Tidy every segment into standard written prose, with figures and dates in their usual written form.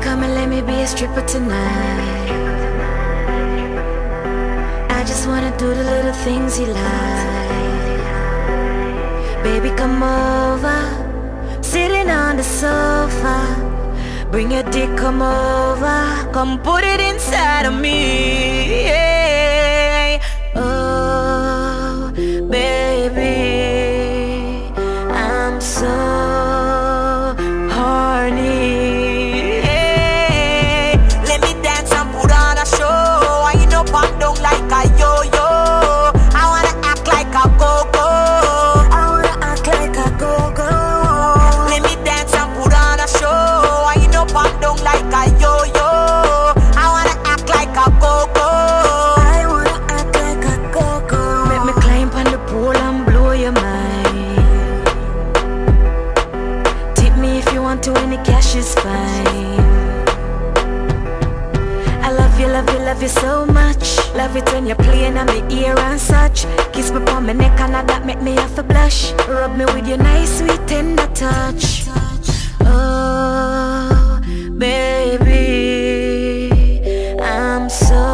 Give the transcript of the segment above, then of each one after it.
come and let me be a stripper tonight. I just wanna do the little things you like. Baby, come over, sitting on the sofa. Bring your dick, come over, come put it inside of me. Yeah. Oh, baby, I'm so horny. Yeah. Let me dance and put on a show. I ain't up and down like a yo-yo. I wanna act like a go-go. I wanna act like a go-go. Let me dance and put on a show. I ain't up and down like a yo-yo. I wanna act like a go-go. I wanna act like a go-go. Make me climb on the pole and blow your mind. Tip me if you want to, any cash is fine. I love you, love you, love you so much. Love it when you're playing on my ear and such. Kiss me on my neck and that make me have to blush. Rub me with your nice sweet tender touch. Oh, baby, I'm so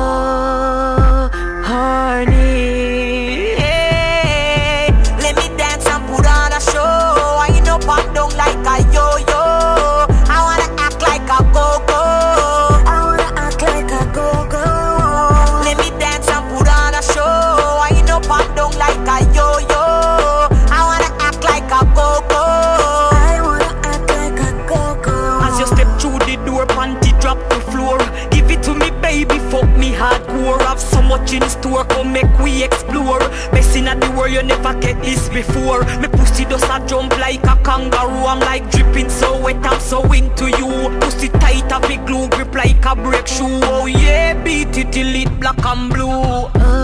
horny. Hey, let me dance and put on a show. I ain't up and down like a yo-yo. I wanna act like a go-go. I wanna act like a go-go. Let me dance and put on a show. I ain't up and down like a yo-yo. I wanna act like a go-go. I wanna act like a go-go. As you step through the door, panty drop the floor. Give it to me, baby, fuck me hardcore. Have so much in store, come make we explore. Best in the world, you never get this before. Me pussy does a jump like a kangaroo. I'm like dripping so wet, I'm so into you. Pussy tight, a big glue grip like a brake shoe. Oh yeah, beat it till it black and blue.